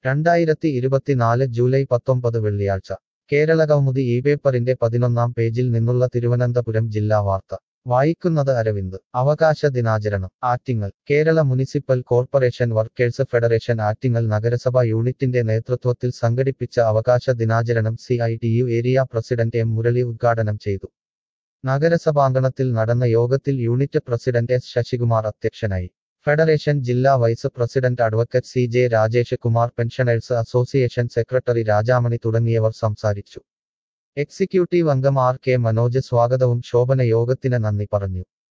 2024 July 19 വെള്ളിയാഴ്ച കേരളകൗമുദി ഈ പേപ്പറിന്റെ 11-ാം പേജിൽ നിന്നുള്ള തിരുവനന്തപുരം ജില്ലാ വാർത്ത വായിക്കുന്നത് അരവിന്ദ് അവകാശ ദിനാചരണം Attingal Kerala municipal corporation workers federation Attingal നഗരസഭ യൂണിറ്റിന്റെ നേതൃത്വത്തിൽ സംഘടിപ്പിച്ച അവകാശ ദിനാചരണം CITU area president M Murali ഉദ്ഘാടനം ചെയ്തു നഗരസഭാങ്കണത്തിൽ നടന്ന യോഗത്തിൽ യൂണിറ്റ് പ്രസിഡന്റ് S ശശികുമാർ അധ്യക്ഷനായി ഫെഡറേഷൻ ജില്ലാ vice president advocate CJ Rajesh Kumar pensioners association secretary Rajamani തുടങ്ങിയവർ സംസാരിച്ചു എക്സിക്യൂട്ടീവ് അംഗം RK മനോജ് സ്വാഗതവും ശോഭന യോഗത്തിന് നന്ദി പറഞ്ഞു